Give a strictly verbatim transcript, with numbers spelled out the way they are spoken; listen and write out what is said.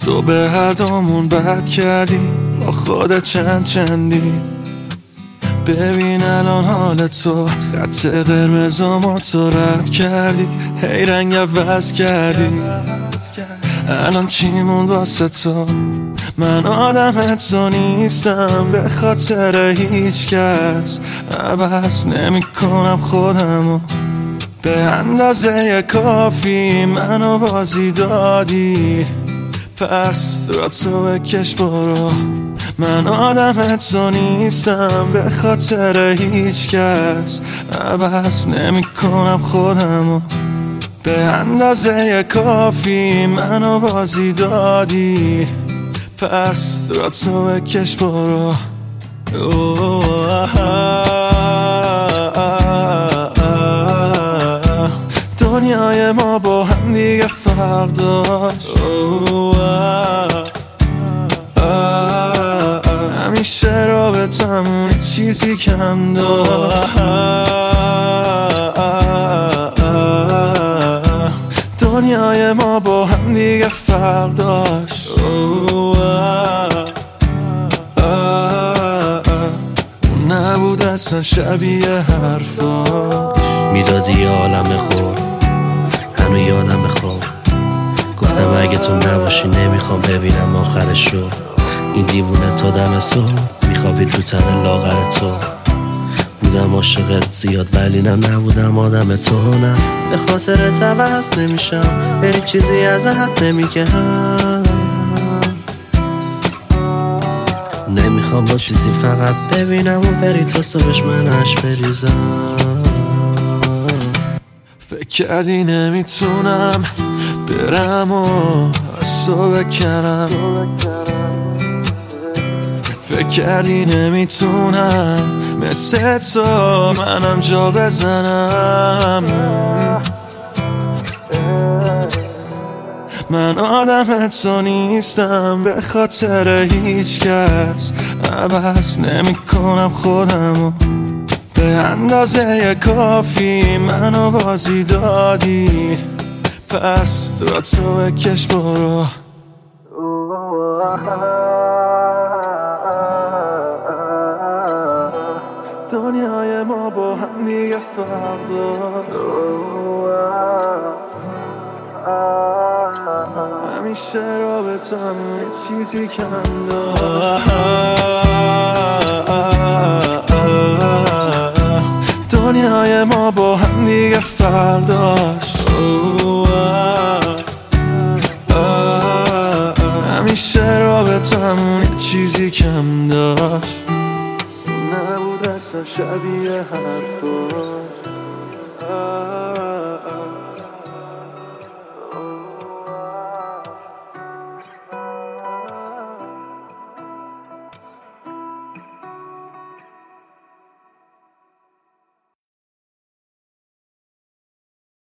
تو به هر دومون بد کردی، با خودت چند چندی. ببین الان حال تو، خط قرمزامو تو رد کردی، هی رنگ عوض کردی. الان چی موند واسه تو؟ من آدم تو نیستم، به خاطر هیچ کس عوض نمی کنم خودمو. به اندازه کافی منو بازی دادی، پس را تو بکش برو. من آدم تو نیستم، به خاطر هیچ کس عوض نمی کنم خودمو. به اندازه کافی منو بازی دادی، پس را تو بکش برو. دنیای ما با هم دیگه فرق داشت، همیشه رابطمون چیزی کم داشت. دنیای ما با هم دیگه فرق داشت، اون نبود اصلا شبیه حرفاش. میدادی یه عالم خور، هنو یادم خور. گفتم اگه تو نباشی نمیخوام ببینم آخرشو. این دیوونه تا دم صبح میخوابید رو تن لاغر تو. بودم عاشقت زیاد ولی نه نبودم آدم تو. نه به خاطر عوض نمیشم، هیچ چیزی ازت نمیگم. نمیخوام با چیزی فقط ببینم و بری تا صبحش منش بریزم. فکر کردی نمیتونم برم و از تو بکنم، فکر کردی نمیتونم مثل تو منم جا بزنم. من آدم تو نیستم، به خاطر هیچ کس عوض نمی کنم خودمو. به اندازه کافی منو بازی دادی، پس را تو بکش برو. دنیای ما با هم دیگه فرق داشت، همیشه رابطمون چیزی کم داشت. دنیای ما با هم دیگه فرق داشت، همیشه رابطمون چیزی کم داشت. نبود اصلا شبیه حرفاش.